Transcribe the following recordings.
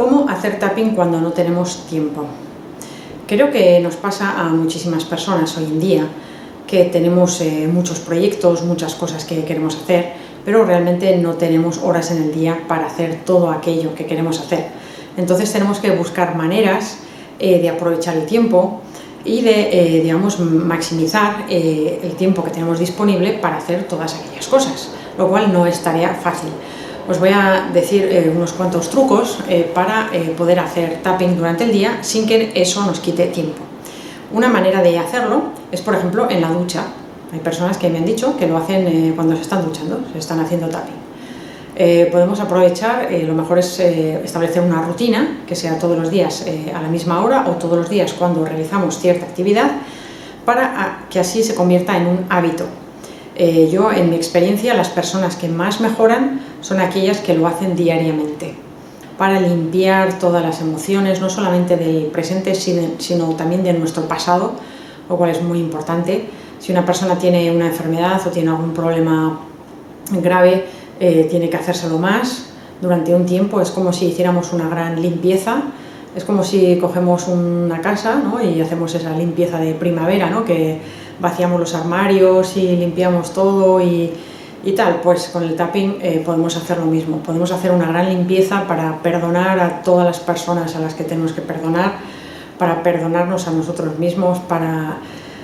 ¿Cómo hacer tapping cuando no tenemos tiempo? Creo que nos pasa a muchísimas personas hoy en día que tenemos muchos proyectos, muchas cosas que queremos hacer, pero realmente no tenemos horas en el día para hacer todo aquello que queremos hacer. Entonces tenemos que buscar maneras de aprovechar el tiempo y de, maximizar el tiempo que tenemos disponible para hacer todas aquellas cosas, lo cual no es tarea fácil. Os voy a decir unos cuantos trucos para poder hacer tapping durante el día sin que eso nos quite tiempo. Una manera de hacerlo es, por ejemplo, en la ducha. Hay personas que me han dicho que lo hacen cuando se están duchando, se están haciendo tapping. Podemos aprovechar, lo mejor es establecer una rutina que sea todos los días a la misma hora o todos los días cuando realizamos cierta actividad para que así se convierta en un hábito. Yo, en mi experiencia, las personas que más mejoran son aquellas que lo hacen diariamente para limpiar todas las emociones, no solamente del presente, sino también de nuestro pasado, lo cual es muy importante. Si una persona tiene una enfermedad o tiene algún problema grave, tiene que hacérselo más durante un tiempo. Es como si hiciéramos una gran limpieza, es como si cogemos una casa, ¿no?, y hacemos esa limpieza de primavera, ¿no?, que vaciamos los armarios y limpiamos todo y tal. Pues con el tapping podemos hacer lo mismo, podemos hacer una gran limpieza para perdonar a todas las personas a las que tenemos que perdonar, para perdonarnos a nosotros mismos, para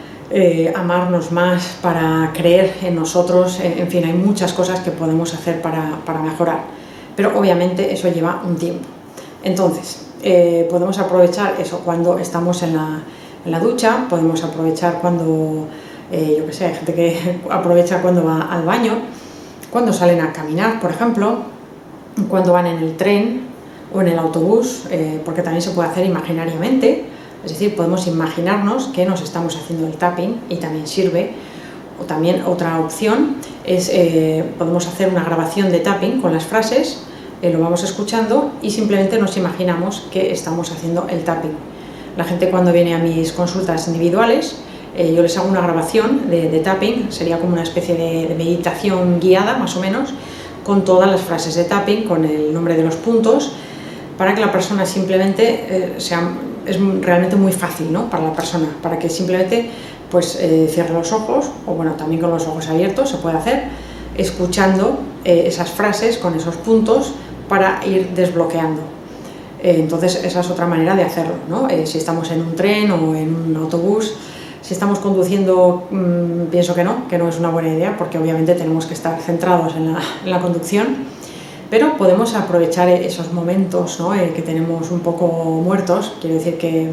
amarnos más, para creer en nosotros. En fin, hay muchas cosas que podemos hacer para mejorar, pero obviamente eso lleva un tiempo. Entonces podemos aprovechar eso cuando estamos en la ducha, podemos aprovechar cuando, hay gente que aprovecha cuando va al baño, cuando salen a caminar, por ejemplo, cuando van en el tren o en el autobús, porque también se puede hacer imaginariamente, es decir, podemos imaginarnos que nos estamos haciendo el tapping y también sirve. O también otra opción es, podemos hacer una grabación de tapping con las frases, lo vamos escuchando y simplemente nos imaginamos que estamos haciendo el tapping. La gente, cuando viene a mis consultas individuales, yo les hago una grabación de tapping, sería como una especie de meditación guiada, más o menos, con todas las frases de tapping, con el nombre de los puntos, para que la persona simplemente es realmente muy fácil, ¿no?, para la persona, para que simplemente cierre los ojos, o bueno, también con los ojos abiertos se puede hacer, escuchando esas frases con esos puntos para ir desbloqueando. Entonces esa es otra manera de hacerlo, ¿no? Si estamos en un tren o en un autobús, si estamos conduciendo, pienso que no es una buena idea, porque obviamente tenemos que estar centrados en la conducción, pero podemos aprovechar esos momentos, ¿no?, que tenemos un poco muertos. Quiero decir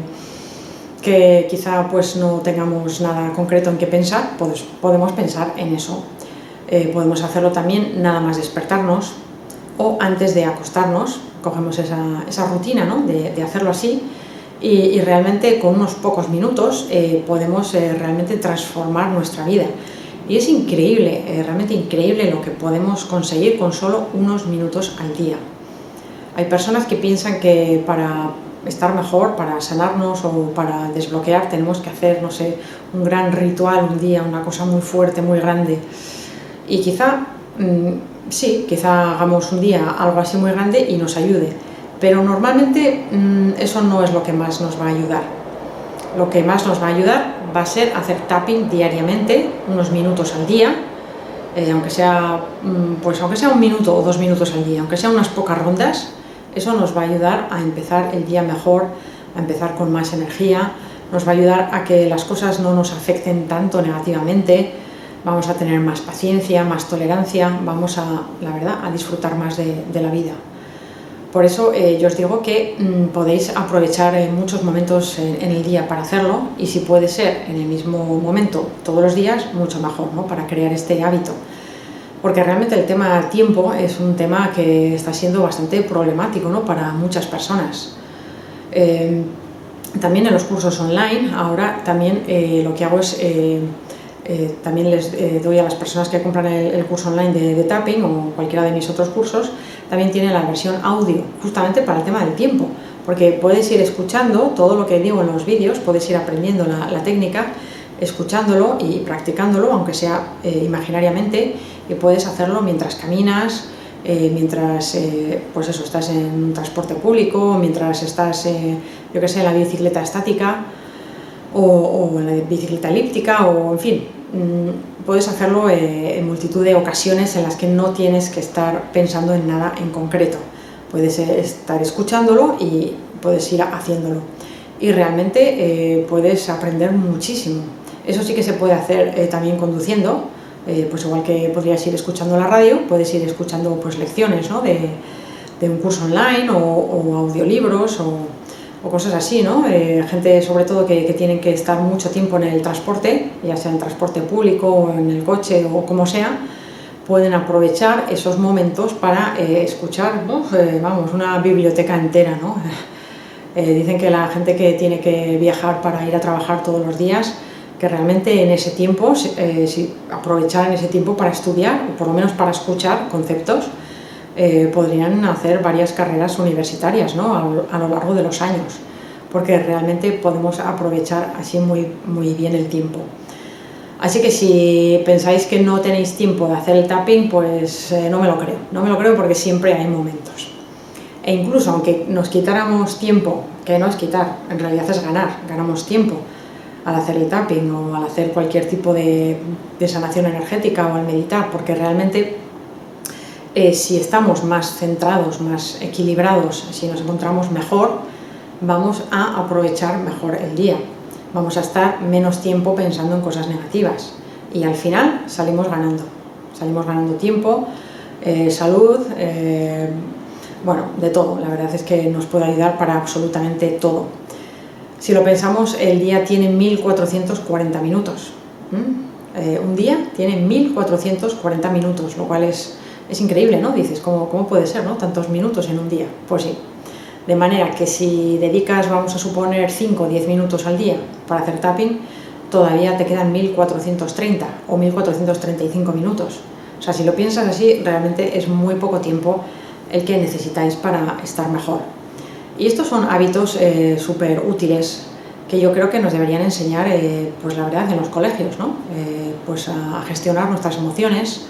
que quizá no tengamos nada concreto en qué pensar, pues podemos pensar en eso. Podemos hacerlo también nada más despertarnos o antes de acostarnos. Cogemos esa rutina, ¿no?, de hacerlo así, y realmente con unos pocos minutos podemos realmente transformar nuestra vida. Y es increíble, realmente increíble lo que podemos conseguir con solo unos minutos al día. Hay personas que piensan que para estar mejor, para sanarnos o para desbloquear, tenemos que hacer, no sé, un gran ritual un día, una cosa muy fuerte, muy grande. Y quizá sí, quizá hagamos un día algo así muy grande y nos ayude, pero normalmente eso no es lo que más nos va a ayudar. Lo que más nos va a ayudar va a ser hacer tapping diariamente, unos minutos al día, aunque sea un minuto o 2 minutos al día, aunque sea unas pocas rondas. Eso nos va a ayudar a empezar el día mejor, a empezar con más energía, nos va a ayudar a que las cosas no nos afecten tanto negativamente. Vamos a tener más paciencia, más tolerancia, vamos a disfrutar más de la vida. Por eso yo os digo que podéis aprovechar muchos momentos en el día para hacerlo, y si puede ser en el mismo momento todos los días, mucho mejor, ¿no?, para crear este hábito. Porque realmente el tema tiempo es un tema que está siendo bastante problemático, ¿no?, para muchas personas. También en los cursos online, ahora también lo que hago es también les doy a las personas que compran el curso online de tapping o cualquiera de mis otros cursos, también tiene la versión audio, justamente para el tema del tiempo, porque puedes ir escuchando todo lo que digo en los vídeos, puedes ir aprendiendo la técnica, escuchándolo y practicándolo, aunque sea imaginariamente, y puedes hacerlo mientras caminas, mientras pues eso, estás en un transporte público, mientras estás, yo que sé, en la bicicleta estática o en la bicicleta elíptica, o en fin, puedes hacerlo en multitud de ocasiones en las que no tienes que estar pensando en nada en concreto. Puedes estar escuchándolo y puedes ir haciéndolo. Y realmente puedes aprender muchísimo. Eso sí que se puede hacer también conduciendo, pues igual que podrías ir escuchando la radio, puedes ir escuchando pues lecciones, ¿no? de un curso online o audiolibros o cosas así, ¿no? Gente sobre todo que tienen que estar mucho tiempo en el transporte, ya sea en transporte público o en el coche o como sea, pueden aprovechar esos momentos para escuchar, ¿no? Vamos, una biblioteca entera, ¿no? Dicen que la gente que tiene que viajar para ir a trabajar todos los días, que realmente en ese tiempo, si aprovecharan ese tiempo para estudiar, o por lo menos para escuchar conceptos, podrían hacer varias carreras universitarias, ¿no? a lo largo de los años, porque realmente podemos aprovechar así muy bien el tiempo. Así que si pensáis que no tenéis tiempo de hacer el tapping, pues no me lo creo porque siempre hay momentos. E incluso aunque nos quitáramos tiempo, que no es quitar, en realidad es ganamos tiempo al hacer el tapping o al hacer cualquier tipo de sanación energética o al meditar, porque realmente si estamos más centrados, más equilibrados, si nos encontramos mejor, vamos a aprovechar mejor el día, vamos a estar menos tiempo pensando en cosas negativas y al final salimos ganando tiempo, salud, bueno, de todo. La verdad es que nos puede ayudar para absolutamente todo. Si lo pensamos, el día tiene 1440 minutos. Un día tiene 1440 minutos, lo cual es increíble, ¿no? Dices, ¿cómo puede ser, ¿no? Tantos minutos en un día. Pues sí. De manera que si dedicas, vamos a suponer, 5 o 10 minutos al día para hacer tapping, todavía te quedan 1430 o 1435 minutos. O sea, si lo piensas así, realmente es muy poco tiempo el que necesitáis para estar mejor. Y estos son hábitos súper útiles que yo creo que nos deberían enseñar, pues la verdad, en los colegios, ¿no? Pues a gestionar nuestras emociones,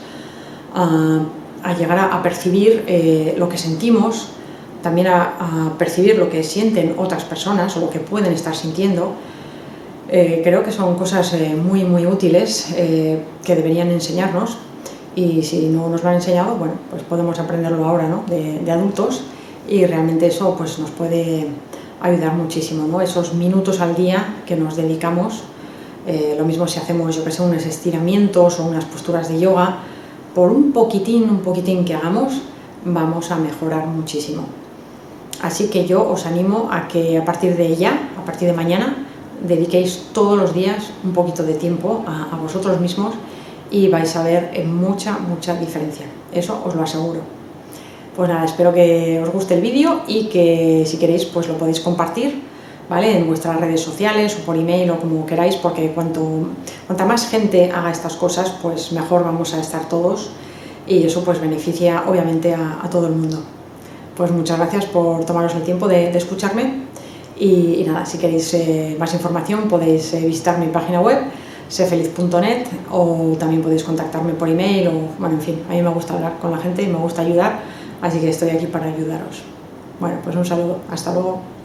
a llegar a percibir lo que sentimos, también a percibir lo que sienten otras personas o lo que pueden estar sintiendo. Creo que son cosas muy útiles que deberían enseñarnos. Y si no nos lo han enseñado, bueno, pues podemos aprenderlo ahora, ¿no? de adultos, y realmente eso pues nos puede ayudar muchísimo, ¿no? Esos minutos al día que nos dedicamos, lo mismo si hacemos, yo que sé, unos estiramientos o unas posturas de yoga, por un poquitín que hagamos, vamos a mejorar muchísimo. Así que yo os animo a que a partir de mañana, dediquéis todos los días un poquito de tiempo a vosotros mismos, y vais a ver mucha diferencia, eso os lo aseguro. Pues nada, espero que os guste el vídeo y que si queréis pues lo podéis compartir, ¿vale? En vuestras redes sociales o por email o como queráis, porque cuanta más gente haga estas cosas, pues mejor vamos a estar todos, y eso pues beneficia obviamente a todo el mundo. Pues muchas gracias por tomaros el tiempo de escucharme y nada, si queréis más información podéis visitar mi página web sefeliz.net, o también podéis contactarme por email, o bueno, en fin, a mí me gusta hablar con la gente y me gusta ayudar, así que estoy aquí para ayudaros. Bueno, pues un saludo, hasta luego.